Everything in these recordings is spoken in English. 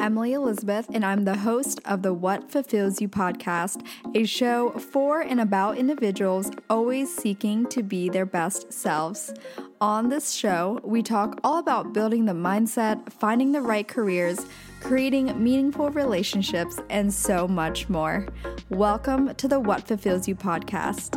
Emily Elizabeth, and I'm the host of the What Fulfills You podcast, a show for and about individuals always seeking to be their best selves. On this show, we talk all about building the mindset, finding the right careers, creating meaningful relationships, and so much more. Welcome to the What Fulfills You podcast.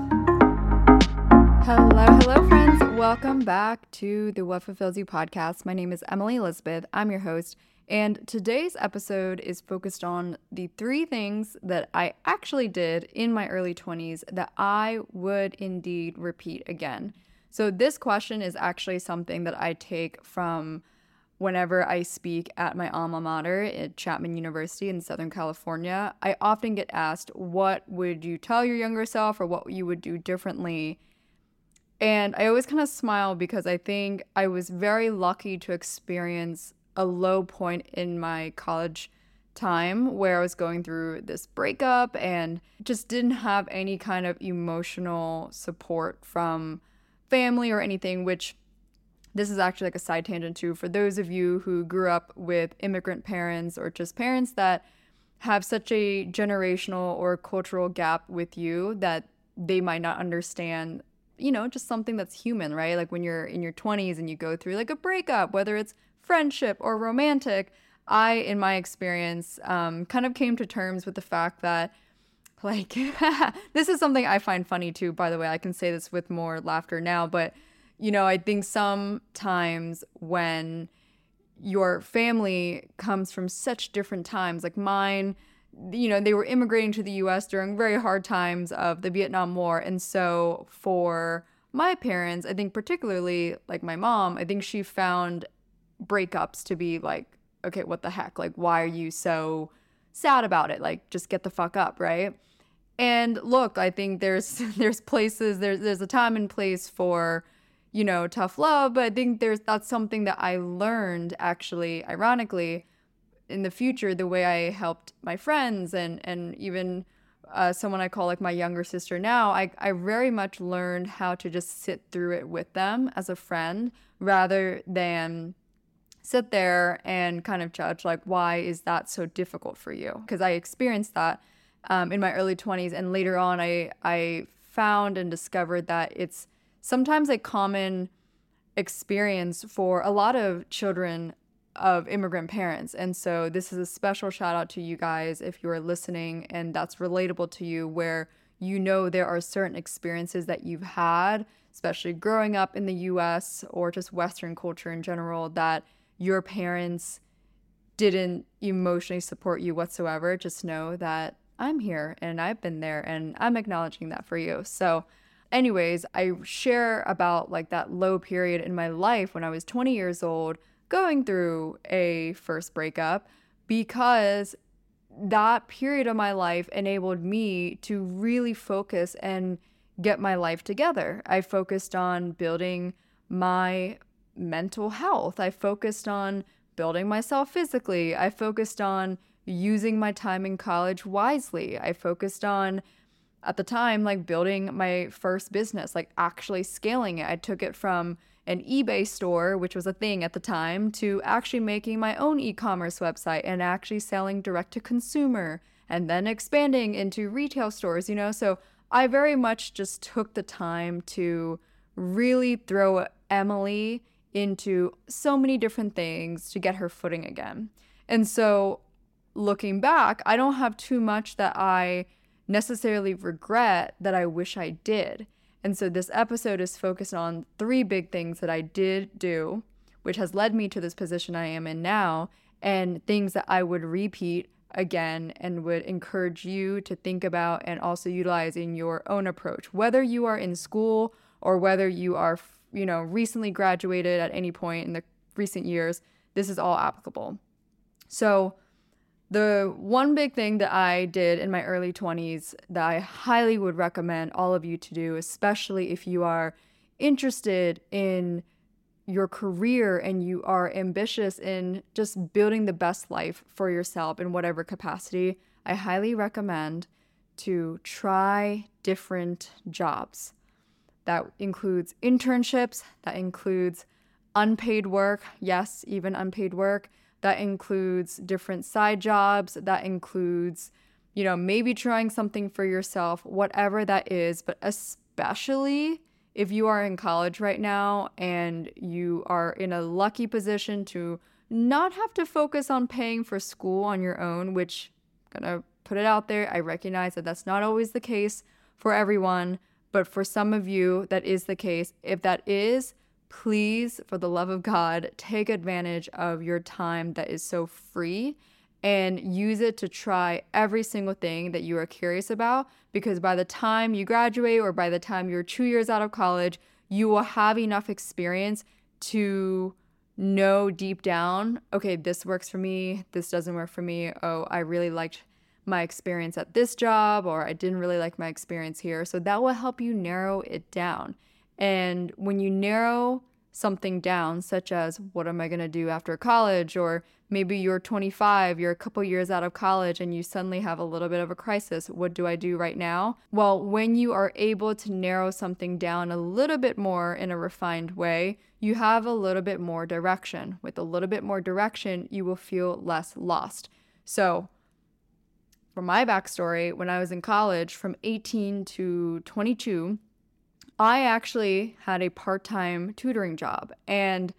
Hello, friends. Welcome back to the What Fulfills You podcast. My name is Emily Elizabeth. I'm your host. And today's episode is focused on the 3 things that I actually did in my early 20s that I would indeed repeat again. So this question is actually something that I take from whenever I speak at my alma mater at Chapman University in Southern California. I often get asked, what would you tell your younger self or what you would do differently? And I always kind of smile because I think I was very lucky to experience a low point in my college time where I was going through this breakup and just didn't have any kind of emotional support from family or anything, which this is actually like a side tangent too. For those of you who grew up with immigrant parents or just parents that have such a generational or cultural gap with you that they might not understand, you know, just something that's human, right? Like when you're in your 20s and you go through like a breakup, whether it's friendship or romantic, I, in my experience, kind of came to terms with the fact that, like, this is something I find funny too, by the way. I can say this with more laughter now, but, you know, I think sometimes when your family comes from such different times, like mine, you know, they were immigrating to the US during very hard times of the Vietnam War. And so for my parents, I think particularly like my mom, I think she found breakups to be like, okay, what the heck? Like, why are you so sad about it? Like, just get the fuck up, right? And look, I think there's places, there's a time and place for, you know, tough love, but I think that's something that I learned actually, ironically, in the future, the way I helped my friends and even someone I call like my younger sister now, I very much learned how to just sit through it with them as a friend rather than sit there and kind of judge, like, why is that so difficult for you? Because I experienced that in my early 20s. And later on, I found and discovered that it's sometimes a common experience for a lot of children of immigrant parents. And so this is a special shout out to you guys if you are listening and that's relatable to you, where you know there are certain experiences that you've had, especially growing up in the US or just Western culture in general, that your parents didn't emotionally support you whatsoever. Just know that I'm here and I've been there and I'm acknowledging that for you. So anyways, I share about like that low period in my life when I was 20 years old going through a first breakup, because that period of my life enabled me to really focus and get my life together. I focused on building my mental health. I focused on building myself physically. I focused on using my time in college wisely. I focused on, at the time, like building my first business, like actually scaling it. I took it from an eBay store, which was a thing at the time, to actually making my own e-commerce website and actually selling direct to consumer and then expanding into retail stores, you know? So I very much just took the time to really throw Emily into so many different things to get her footing again. And so looking back, I don't have too much that I necessarily regret that I wish I did. And so this episode is focused on 3 big things that I did do, which has led me to this position I am in now, and things that I would repeat again and would encourage you to think about and also utilize in your own approach, whether you are in school or whether you are, you know, recently graduated at any point in the recent years. This is all applicable. So the one big thing that I did in my early 20s that I highly would recommend all of you to do, especially if you are interested in your career and you are ambitious in just building the best life for yourself in whatever capacity, I highly recommend to try different jobs. That includes internships, that includes unpaid work, yes, even unpaid work, That includes different side jobs. That includes, maybe trying something for yourself, whatever that is. But especially if you are in college right now and you are in a lucky position to not have to focus on paying for school on your own, which I'm gonna put it out there. I recognize that that's not always the case for everyone, but for some of you, that is the case. If that is, please, for the love of God, take advantage of your time that is so free and use it to try every single thing that you are curious about, because by the time you graduate or by the time you're 2 years out of college, you will have enough experience to know deep down, okay, this works for me, this doesn't work for me. Oh, I really liked my experience at this job, or I didn't really like my experience here. So that will help you narrow it down. And when you narrow something down, such as what am I going to do after college, or maybe you're 25, you're a couple years out of college and you suddenly have a little bit of a crisis. What do I do right now? Well, when you are able to narrow something down a little bit more in a refined way, you have a little bit more direction. With a little bit more direction, you will feel less lost. So for my backstory, when I was in college from 18 to 22, I actually had a part-time tutoring job. And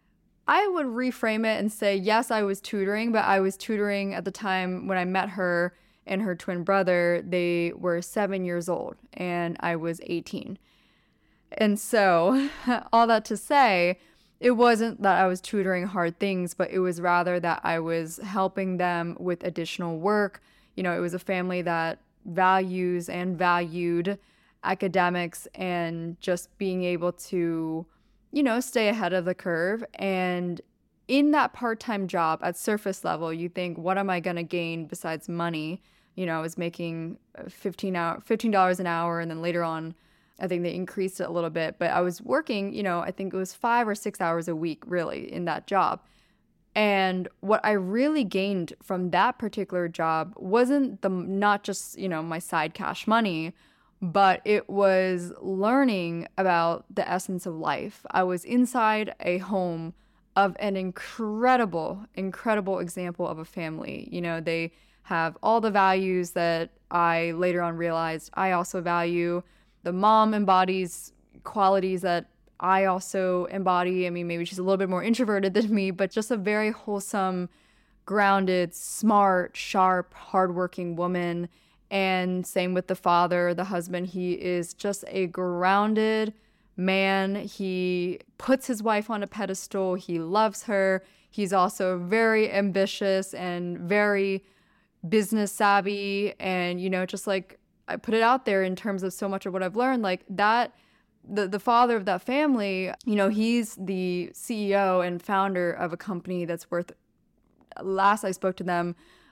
I would reframe it and say, yes, I was tutoring, but I was tutoring at the time when I met her and her twin brother. They were 7 years old and I was 18. And so all that to say, it wasn't that I was tutoring hard things, but it was rather that I was helping them with additional work. It was a family that values and valued academics and just being able to, stay ahead of the curve. And in that part-time job at surface level, you think, what am I going to gain besides money? I was making $15 an hour, and then later on, I think they increased it a little bit, but I was working, I think it was 5 or 6 hours a week really in that job. And what I really gained from that particular job wasn't not just, my side cash money, but it was learning about the essence of life. I was inside a home of an incredible, incredible example of a family. They have all the values that I later on realized I also value. The mom embodies qualities that I also embody. I mean, maybe she's a little bit more introverted than me, but just a very wholesome, grounded, smart, sharp, hardworking woman. And same with the father, the husband. He is just a grounded man. He puts his wife on a pedestal. He loves her. He's also very ambitious and very business savvy. And, just like I put it out there in terms of so much of what I've learned, like that, the father of that family, he's the CEO and founder of a company that's worth, last I spoke to them,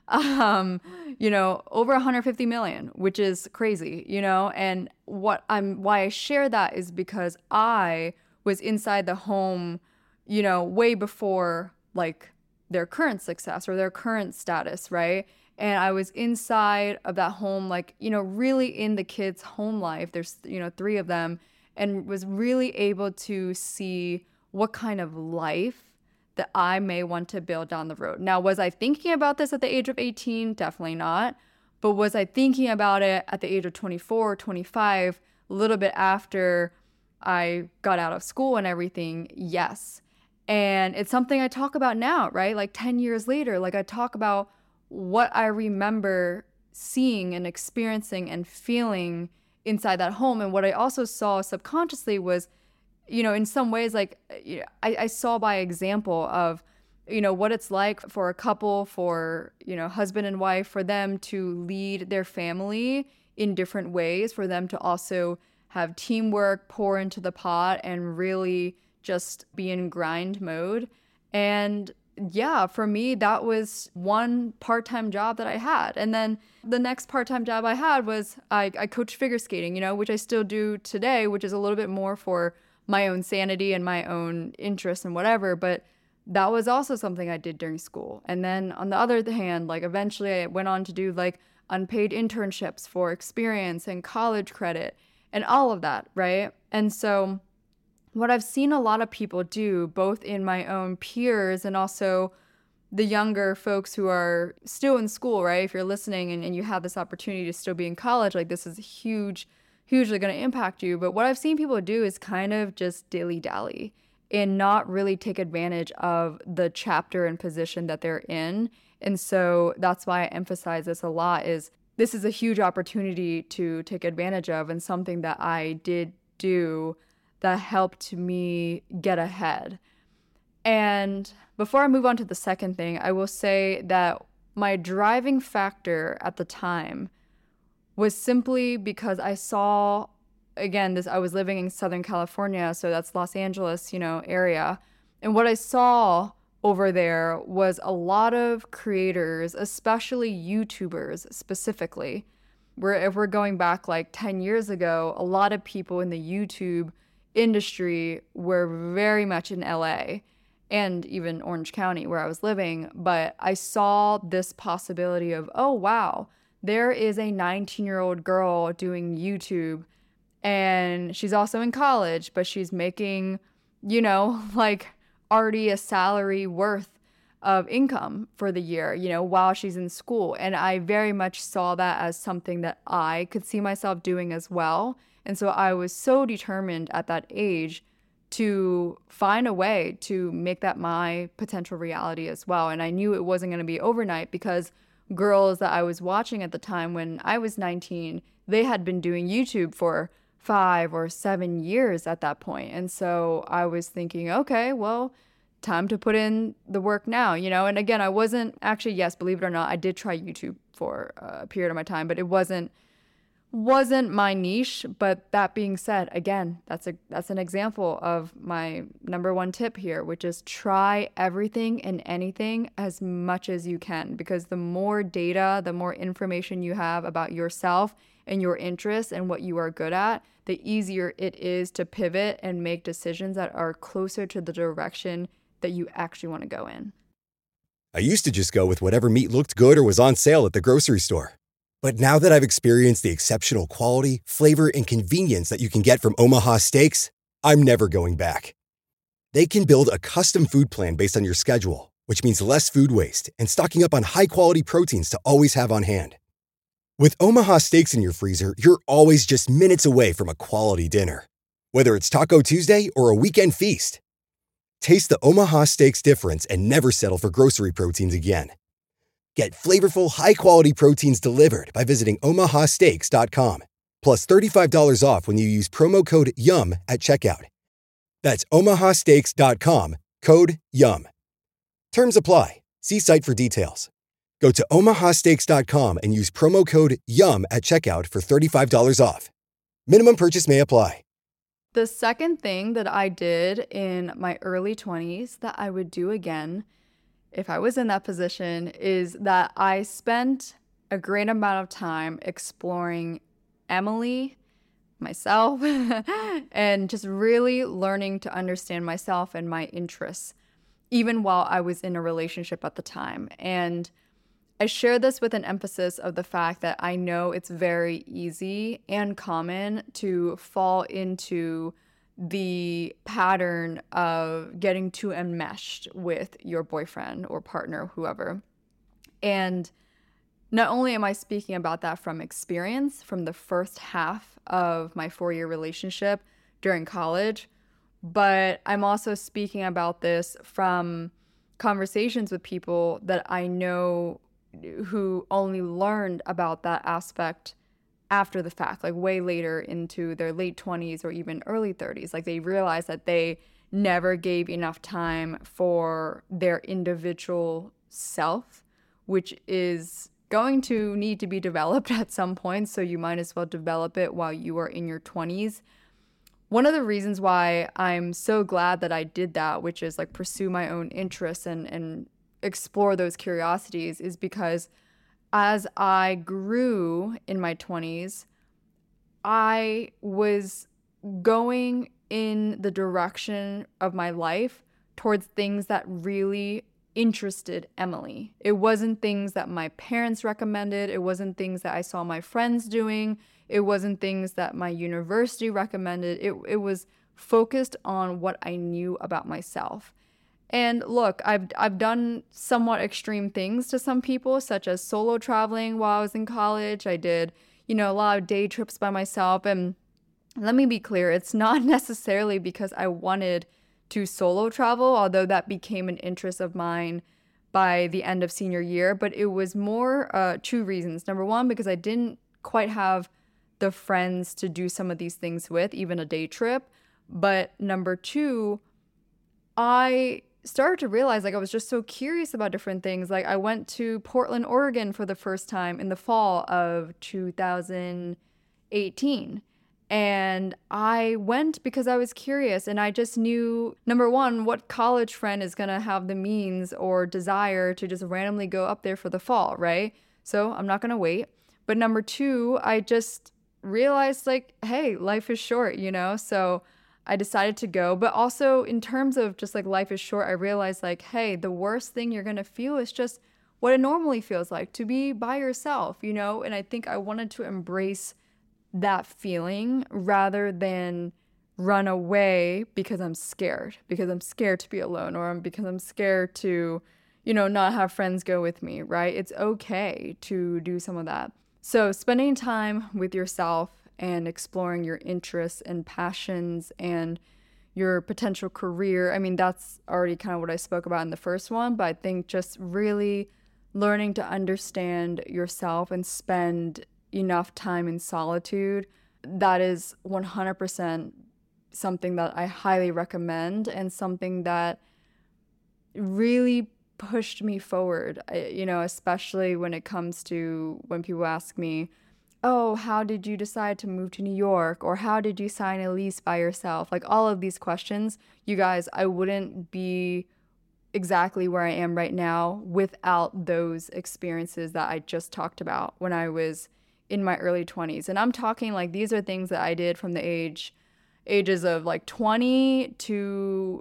over 150 million, which is crazy, and why I share that is because I was inside the home, way before like their current success or their current status, right? And I was inside of that home, like, really in the kids' home life. There's, 3 of them, and was really able to see what kind of life that I may want to build down the road. Now, was I thinking about this at the age of 18? Definitely not. But was I thinking about it at the age of 24 or 25, a little bit after I got out of school and everything? Yes. And it's something I talk about now, right? Like 10 years later, like I talk about what I remember seeing and experiencing and feeling inside that home. And what I also saw subconsciously was, in some ways, like I saw by example of, what it's like for a couple, for, husband and wife, for them to lead their family in different ways, for them to also have teamwork, pour into the pot, and really just be in grind mode. And yeah, for me, that was one part-time job that I had. And then the next part-time job I had was I coached figure skating, which I still do today, which is a little bit more for my own sanity and my own interests and whatever. But that was also something I did during school. And then on the other hand, like eventually I went on to do like unpaid internships for experience and college credit and all of that, right? And so what I've seen a lot of people do, both in my own peers and also the younger folks who are still in school, right? If you're listening and you have this opportunity to still be in college, like this is hugely going to impact you. But what I've seen people do is kind of just dilly-dally and not really take advantage of the chapter and position that they're in. And so that's why I emphasize this a lot, is this is a huge opportunity to take advantage of, and something that I did do that helped me get ahead. And before I move on to the second thing, I will say that my driving factor at the time was simply because I saw, again, this, I was living in Southern California, so that's Los Angeles, area. And what I saw over there was a lot of creators, especially YouTubers specifically, where if we're going back like 10 years ago, a lot of people in the YouTube industry were very much in LA and even Orange County where I was living. But I saw this possibility of, oh, wow, there is a 19-year-old girl doing YouTube, and she's also in college, but she's making, like already a salary worth of income for the year, while she's in school. And I very much saw that as something that I could see myself doing as well. And so I was so determined at that age to find a way to make that my potential reality as well. And I knew it wasn't going to be overnight, because girls that I was watching at the time when I was 19, they had been doing YouTube for 5 or 7 years at that point. And so I was thinking, okay, well, time to put in the work now, And again, I wasn't actually, yes, believe it or not, I did try YouTube for a period of my time, but it wasn't my niche. But that being said, again, that's an example of my number one tip here, which is try everything and anything as much as you can, because the more data, the more information you have about yourself and your interests and what you are good at, the easier it is to pivot and make decisions that are closer to the direction that you actually want to go in. I used to just go with whatever meat looked good or was on sale at the grocery store. But now that I've experienced the exceptional quality, flavor, and convenience that you can get from Omaha Steaks, I'm never going back. They can build a custom food plan based on your schedule, which means less food waste and stocking up on high-quality proteins to always have on hand. With Omaha Steaks in your freezer, you're always just minutes away from a quality dinner. Whether it's Taco Tuesday or a weekend feast, taste the Omaha Steaks difference and never settle for grocery proteins again. Get flavorful, high-quality proteins delivered by visiting omahasteaks.com. Plus $35 off when you use promo code YUM at checkout. That's omahasteaks.com, code YUM. Terms apply. See site for details. Go to omahasteaks.com and use promo code YUM at checkout for $35 off. Minimum purchase may apply. The second thing that I did in my early 20s that I would do again if I was in that position is that I spent a great amount of time exploring Emily, myself, and just really learning to understand myself and my interests, even while I was in a relationship at the time. And I share this with an emphasis of the fact that I know it's very easy and common to fall into the pattern of getting too enmeshed with your boyfriend or partner, whoever. And not only am I speaking about that from experience from the first half of my 4-year relationship during college, but I'm also speaking about this from conversations with people that I know who only learned about that aspect after the fact, like way later into their late 20s or even early 30s. Like they realized that they never gave enough time for their individual self, which is going to need to be developed at some point. So you might as well develop it while you are in your 20s. One of the reasons why I'm so glad that I did that, which is like pursue my own interests and explore those curiosities, is because as I grew in my 20s, I was going in the direction of my life towards things that really interested Emily. It wasn't things that my parents recommended. It wasn't things that I saw my friends doing. It wasn't things that my university recommended. It was focused on what I knew about myself. And look, I've done somewhat extreme things to some people, such as solo traveling while I was in college. I did, a lot of day trips by myself. And let me be clear, it's not necessarily because I wanted to solo travel, although that became an interest of mine by the end of senior year, but it was more two reasons. Number one, because I didn't quite have the friends to do some of these things with, even a day trip. But number two, I started to realize I was just so curious about different things. I went to Portland, Oregon for the first time in the fall of 2018. And I went because I was curious and I just knew, number one, what college friend is going to have the means or desire to just randomly go up there for the fall, right? So I'm not going to wait. But number two, I just realized hey, life is short, So I decided to go. But also in terms of just life is short, I realized hey, the worst thing you're going to feel is just what it normally feels like to be by yourself, And I think I wanted to embrace that feeling rather than run away because I'm scared to be alone, or because I'm scared to, not have friends go with me, right? It's okay to do some of that. So spending time with yourself and exploring your interests and passions and your potential career. I mean, that's already kind of what I spoke about in the first one, but I think just really learning to understand yourself and spend enough time in solitude, that is 100% something that I highly recommend and something that really pushed me forward, especially when it comes to when people ask me, oh, how did you decide to move to New York? Or how did you sign a lease by yourself? All of these questions, you guys, I wouldn't be exactly where I am right now without those experiences that I just talked about when I was in my early 20s. And I'm talking these are things that I did from the ages of 20 to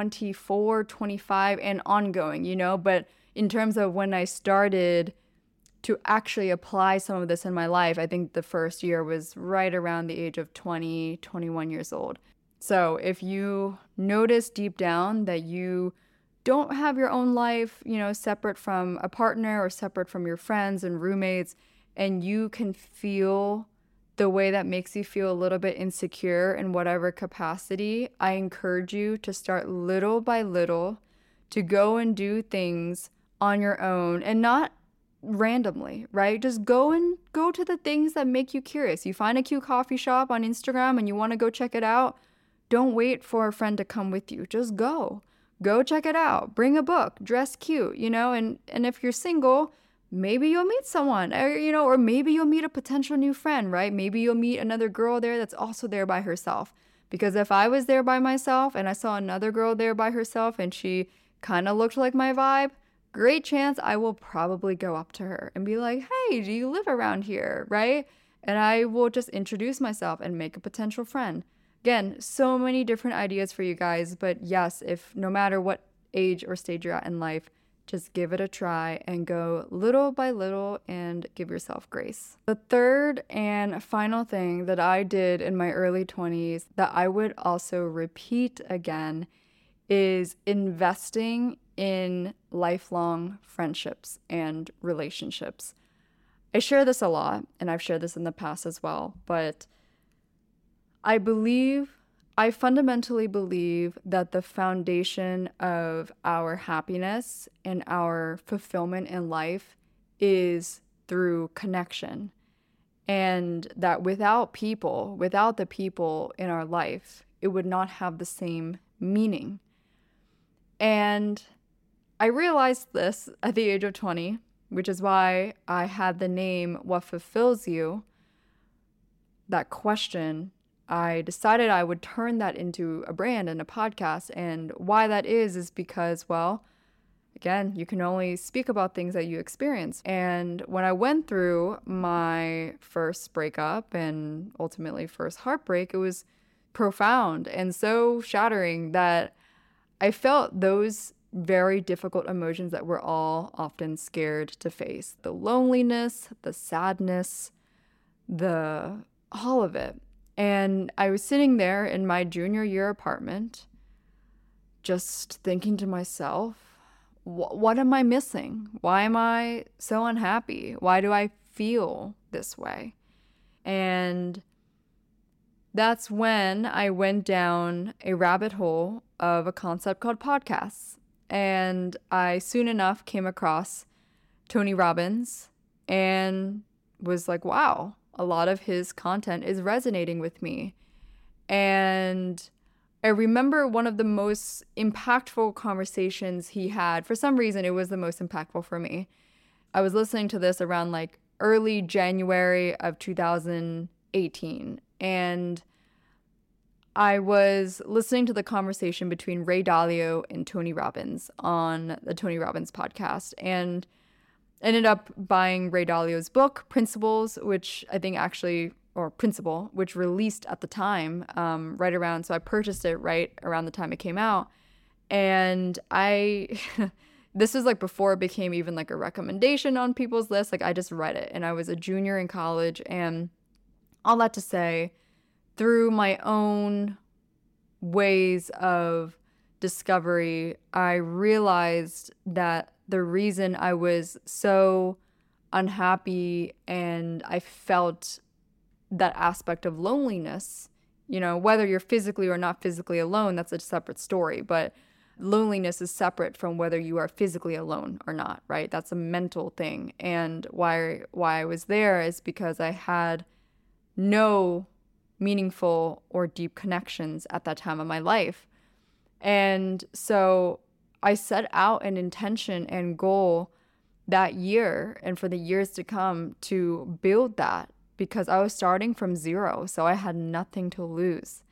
24, 25 and ongoing, But in terms of when I started to actually apply some of this in my life, I think the first year was right around the age of 20, 21 years old. So if you notice deep down that you don't have your own life, separate from a partner or separate from your friends and roommates, and you can feel the way that makes you feel a little bit insecure in whatever capacity, I encourage you to start little by little to go and do things on your own and not randomly, right? Just go to the things that make you curious. You find a cute coffee shop on Instagram and you want to go check it out. Don't wait for a friend to come with you. Just go. Go check it out. Bring a book. Dress cute, and if you're single, maybe you'll meet someone, or maybe you'll meet a potential new friend, right? Maybe you'll meet another girl there that's also there by herself. Because if I was there by myself and I saw another girl there by herself and she kind of looked like my vibe, great chance I will probably go up to her and be like, hey, do you live around here, right? And I will just introduce myself and make a potential friend. Again, so many different ideas for you guys, but yes, if no matter what age or stage you're at in life, just give it a try and go little by little and give yourself grace. The third and final thing that I did in my early 20s that I would also repeat again is investing in lifelong friendships and relationships. I share this a lot, and I've shared this in the past as well, but I fundamentally believe that the foundation of our happiness and our fulfillment in life is through connection. And that without the people in our life, it would not have the same meaning. And I realized this at the age of 20, which is why I had the name What Fulfills You, that question. I decided I would turn that into a brand and a podcast. And why that is because, well, again, you can only speak about things that you experience. And when I went through my first breakup and ultimately first heartbreak, it was profound and so shattering that I felt those very difficult emotions that we're all often scared to face. The loneliness, the sadness, all of it. And I was sitting there in my junior year apartment just thinking to myself, what am I missing? Why am I so unhappy? Why do I feel this way? And that's when I went down a rabbit hole of a concept called podcasts. And I soon enough came across Tony Robbins and was like, wow, a lot of his content is resonating with me. And I remember one of the most impactful conversations he had. For some reason, it was the most impactful for me. I was listening to this around like early January of 2018. And I was listening to the conversation between Ray Dalio and Tony Robbins on the Tony Robbins podcast, and ended up buying Ray Dalio's book, Principles, which I think actually, or Principle, which released at the time, right around, so I purchased it right around the time it came out. And this was like before it became even like a recommendation on people's lists. Like I just read it, and I was a junior in college, and all that to say, through my own ways of discovery, I realized that the reason I was so unhappy and I felt that aspect of loneliness, whether you're physically or not physically alone, that's a separate story. But loneliness is separate from whether you are physically alone or not, right? That's a mental thing. And why I was there is because I had no meaningful or deep connections at that time of my life. And so I set out an intention and goal that year and for the years to come to build that, because I was starting from zero. So I had nothing to lose.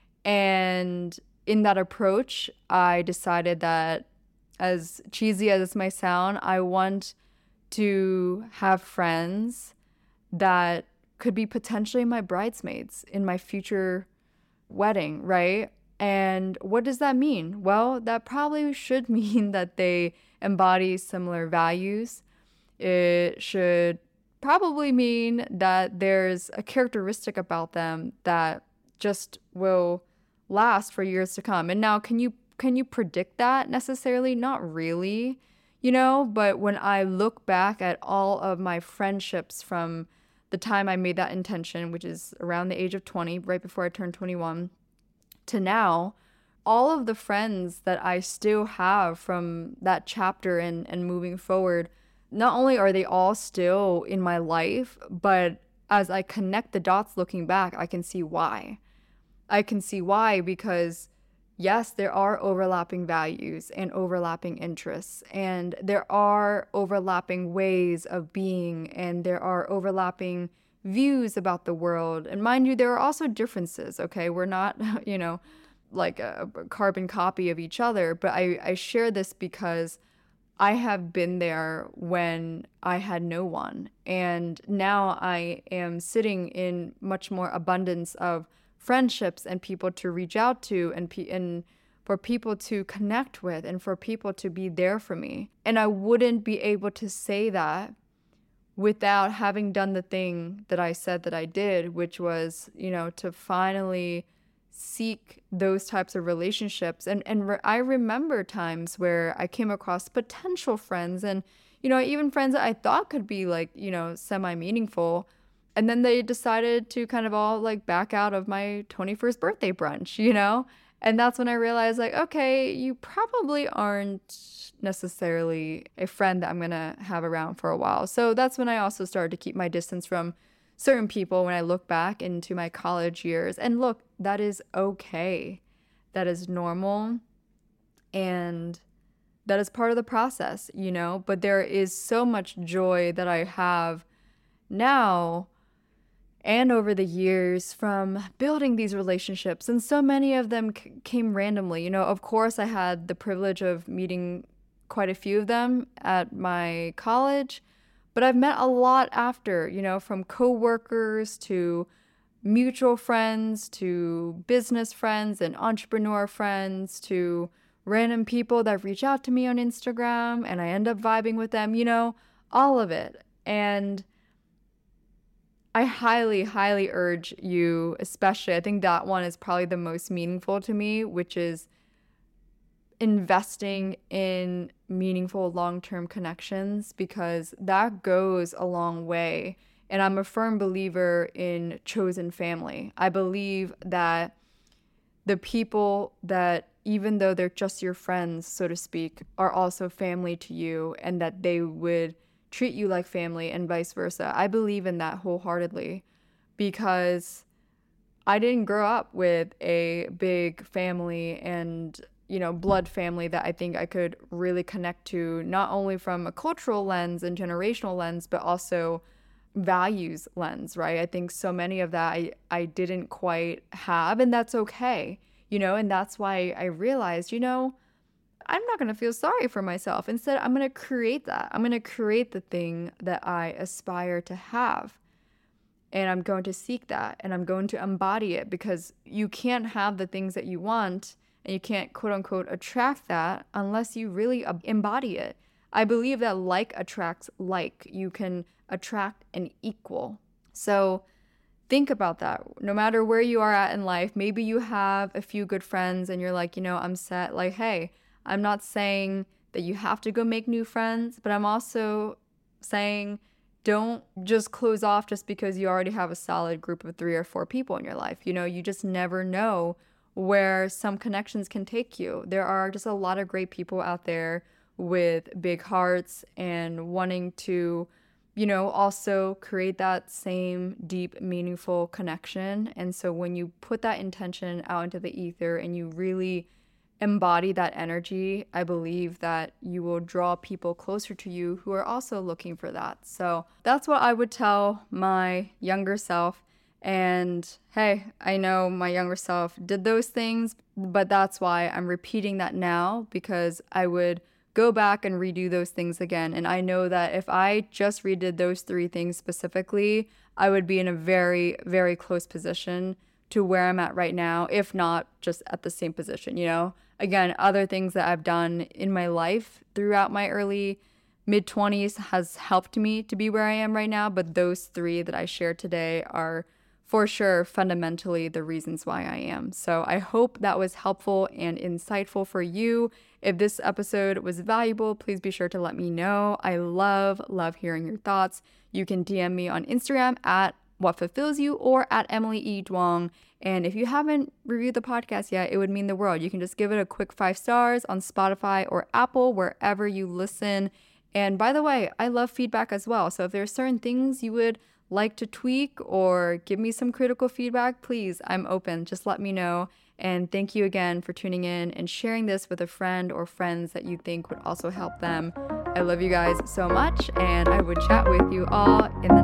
And in that approach, I decided that, as cheesy as this might sound, I want to have friends that could be potentially my bridesmaids in my future wedding, right? And what does that mean? Well, that probably should mean that they embody similar values. It should probably mean that there's a characteristic about them that just will last for years to come. And now, can you predict that necessarily? Not really, but when I look back at all of my friendships from the time I made that intention, which is around the age of 20, right before I turned 21, to now, all of the friends that I still have from that chapter and moving forward, not only are they all still in my life, but as I connect the dots looking back, I can see why. I can see why because, yes, there are overlapping values and overlapping interests, and there are overlapping ways of being, and there are overlapping views about the world. And mind you, there are also differences, okay? We're not, like a carbon copy of each other, but I share this because I have been there when I had no one. And now I am sitting in much more abundance of friendships and people to reach out to and for people to connect with and for people to be there for me. And I wouldn't be able to say that without having done the thing that I said that I did, which was, to finally seek those types of relationships. And I remember times where I came across potential friends and, even friends that I thought could be like, semi-meaningful. And then they decided to kind of all like back out of my 21st birthday brunch, And that's when I realized like, okay, you probably aren't necessarily a friend that I'm going to have around for a while. So that's when I also started to keep my distance from certain people when I look back into my college years. And look, that is okay. That is normal. And that is part of the process, But there is so much joy that I have now and over the years from building these relationships. And so many of them came randomly. Of course, I had the privilege of meeting quite a few of them at my college, but I've met a lot after, from coworkers to mutual friends to business friends and entrepreneur friends to random people that reach out to me on Instagram and I end up vibing with them, all of it. And I highly, highly urge you, especially, I think that one is probably the most meaningful to me, which is investing in meaningful long-term connections, because that goes a long way. And I'm a firm believer in chosen family. I believe that the people that, even though they're just your friends, so to speak, are also family to you, and that they would treat you like family and vice versa. I believe in that wholeheartedly, because I didn't grow up with a big family and, blood family that I think I could really connect to, not only from a cultural lens and generational lens, but also values lens, right? I think so many of that I didn't quite have, and that's okay, and that's why I realized, I'm not going to feel sorry for myself. Instead, I'm going to create that. I'm going to create the thing that I aspire to have. And I'm going to seek that, and I'm going to embody it, because you can't have the things that you want, and you can't quote unquote attract that unless you really embody it. I believe that like attracts like. You can attract an equal. So think about that. No matter where you are at in life, maybe you have a few good friends and you're like, I'm set. Like, hey, I'm not saying that you have to go make new friends, but I'm also saying don't just close off just because you already have a solid group of 3 or 4 people in your life. You just never know where some connections can take you. There are just a lot of great people out there with big hearts and wanting to, also create that same deep, meaningful connection. And so when you put that intention out into the ether and you really embody that energy, I believe that you will draw people closer to you who are also looking for that. So that's what I would tell my younger self. And hey, I know my younger self did those things, but that's why I'm repeating that now, because I would go back and redo those things again. And I know that if I just redid those 3 things specifically, I would be in a very, very close position to where I'm at right now, if not just at the same position, Again, other things that I've done in my life throughout my early mid-20s has helped me to be where I am right now, but those 3 that I shared today are for sure fundamentally the reasons why I am. So I hope that was helpful and insightful for you. If this episode was valuable, please be sure to let me know. I love hearing your thoughts. You can DM me on Instagram at What Fulfills You or at Emily E. Duong. And if you haven't reviewed the podcast yet, it would mean the world. You can just give it a quick 5 stars on Spotify or Apple, wherever you listen. And by the way, I love feedback as well. So if there are certain things you would like to tweak or give me some critical feedback, please, I'm open. Just let me know. And thank you again for tuning in and sharing this with a friend or friends that you think would also help them. I love you guys so much, and I would chat with you all in the